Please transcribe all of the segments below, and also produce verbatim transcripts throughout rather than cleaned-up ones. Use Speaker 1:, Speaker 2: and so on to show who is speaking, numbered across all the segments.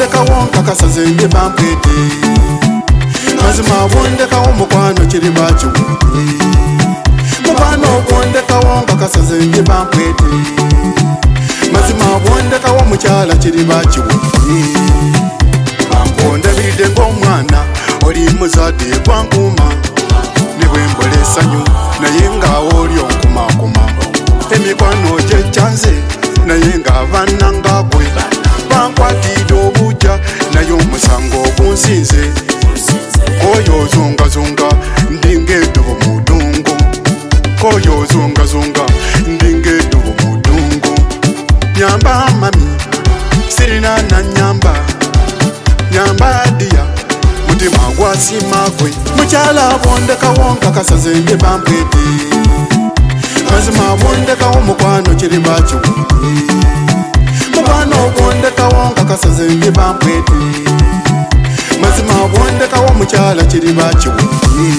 Speaker 1: bondekawo nkakasaze nge bampete mazima bondekawo mukwano kiri bakiwumye mubano bondekawo nkakasaze nge bampete mazima bondekawo mukyala kiri bakiwumye bankondabiride ng'omwana oli muzadde gwankuma ne bwembola essanyu naye ng'awo oli onkumakuma emikwano gyekyanze naye ng'abaana gwe bankwatidde obujja naye omusango ogunsinze koyo zongazonga nding'eddubu mu ddungu koyo zongazonga nding'eddubu mu ddungu nyamba mami sirina nanyamba nyamba diya mutima gwasima gwe mukyala bondekawo nkakasaze nge bampete mazima bondekawo mukwano kiri bakiwumye mubano bondekawo nkakasaze nge bampete mazima bondekawo mukyala kiri bakiwumye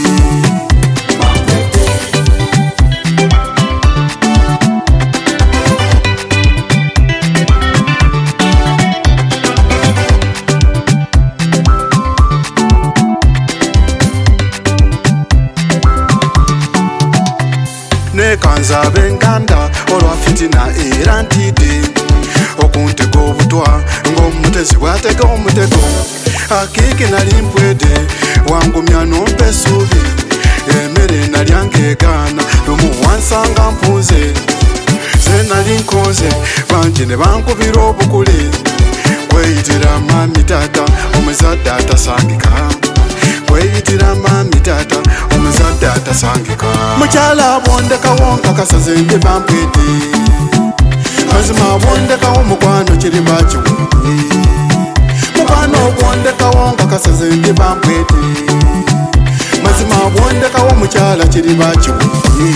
Speaker 1: nekanza benganda olwa fitina era ntidde okuntega obutwa ng'omutezi bw'atega omutego akiiki nali mpwede wangumya nompa essuubi emmere nalyangeegaana lumu wansanga mpunze ze nali nkoze bangi ne bankubira obukule kweyitira mami taata omuzadde atasangika kweyitira mami taata omuzadde atasangika mukyala bondekawo nkakasaze nge bampete mazima bondekawo mukwano kiri bakiwumye mukwano bondekawo nkakasaze nge bampete mazima bondekawo mukyala kiri bakiwumye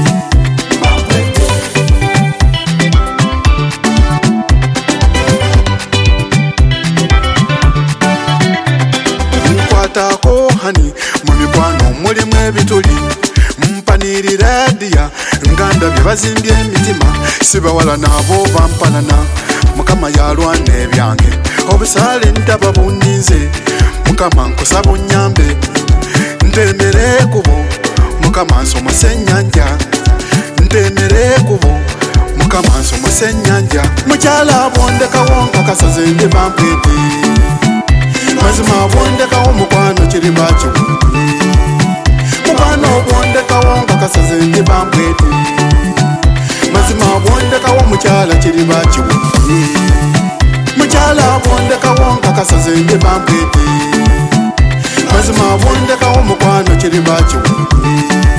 Speaker 1: nkwatako hani mu mikwano mulimu ebituli mpanirira ddiya nganda bye bazimbye emitima sibawala nabo bampanana mukama yalwana ebyange obusaale ntaba bunninze mukama nkusaba onnyambe ntemere kubo mukama nsomose ennyanja ntemere kubo mukama nsomose ennyanja mukyala bondekawo nkakasaze nge bampete mazima bondekawo mukwano kiri bakiwumye mubano bondekawo nkakasaze nge bampete mazima bondekawo mukyala kiri bakiwumye mukyala bondekawo nkakasaze nge bampete mazima bondekawo mukwano kiri bakiwumye